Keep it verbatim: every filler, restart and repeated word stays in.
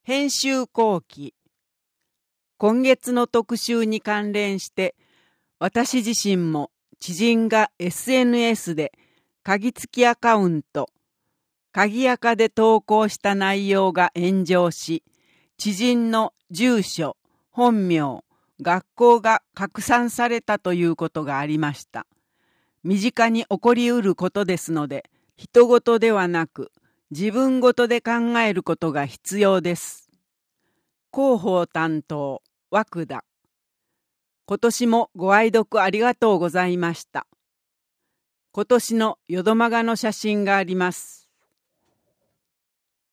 編集後期。今月の特集に関連して、私自身も知人が エスエヌエス で鍵付きアカウント、鍵アカで投稿した内容が炎上し、知人の住所、本名、学校が拡散されたということがありました。身近に起こりうることですので、人事ではなく、自分ごとで考えることが必要です。広報担当、涌田。今年もご愛読ありがとうございました。今年の淀マガの写真があります。